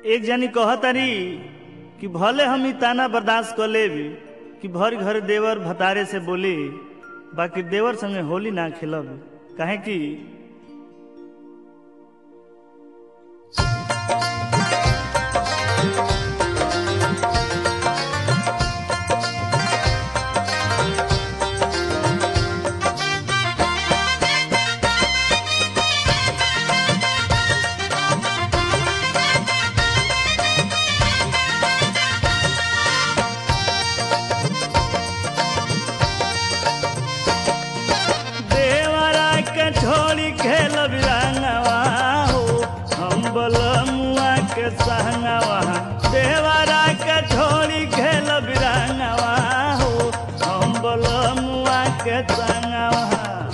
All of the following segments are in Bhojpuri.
एक जनी कहतारी कि भले हम ई ताना बर्दाश्त कर लेब कि भर घर देवर भतारे से बोली, बाकी देवर संगे होली ना खेलब। काहे कि छोड़ी खेल बिरंगवा हो हम बलमुआ के संगवा, देवरा के छोड़ी खेल बिरंगवा हो हम बलमुआ के संगवा।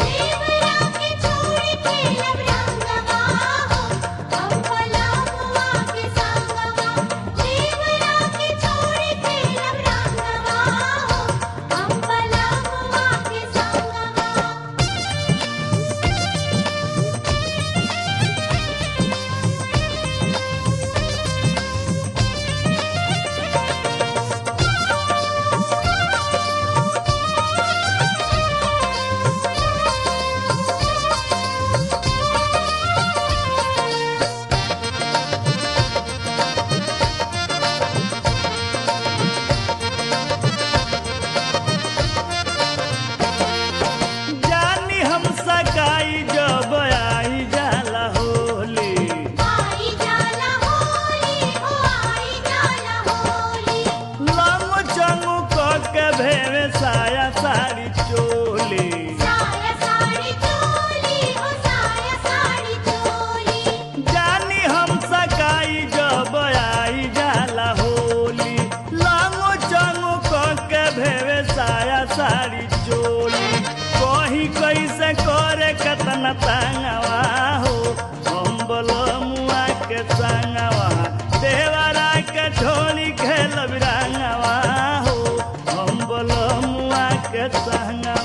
जब आई जाला होली आई जाला होली हो आई जाला होली, लम चंगू के भेवे साया साड़ी चोली साया साड़ी चोली हो साया साड़ी चोली। जानी हम सकाई जब आई जाला होली, लम चंगू के भेवे साया साड़ी चोली। कही कैसे करे कतना तंगवा हो हम बलमुआ के संगवा, देवरा के छोड़ी खेल बिरंगवा हो हम बलमुआ के संगवा।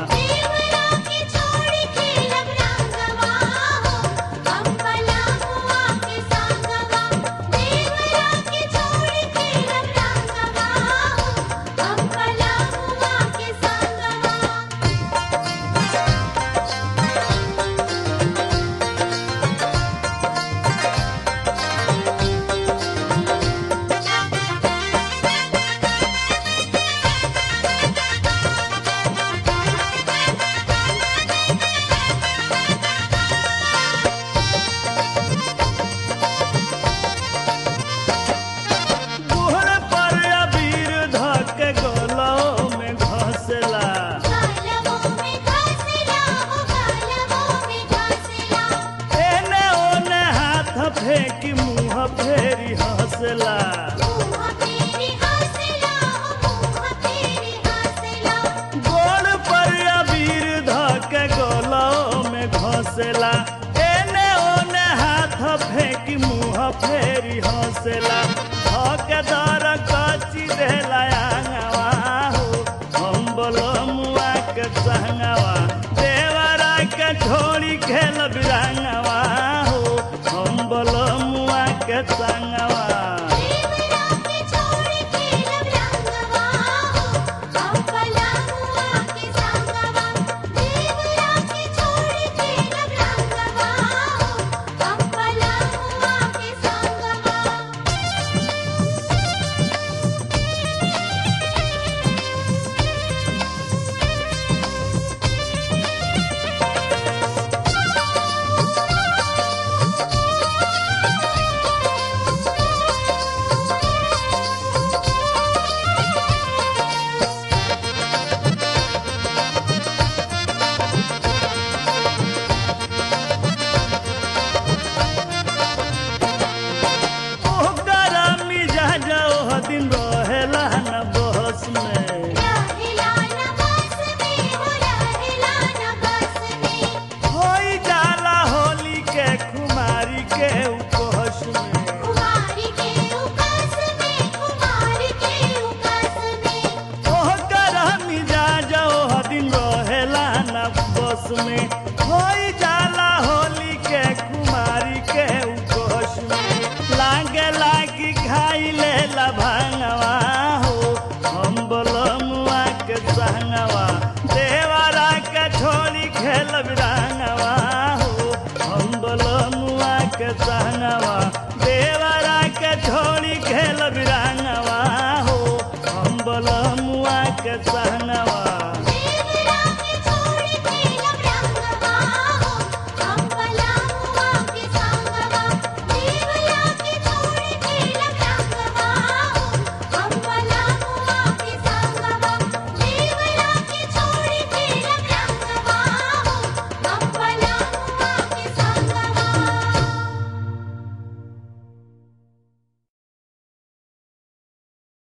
फेंकी मुँह फेरी हंसला गोड़ पर अबीर धके गलों में घसेला, एने ओने हाथ फेंकी मुँह फेरी हंसला। धके दर कची देला आंगवा हो हम बलमुआ के संगवा, देवरा के छोड़ी खेल बिरंगवा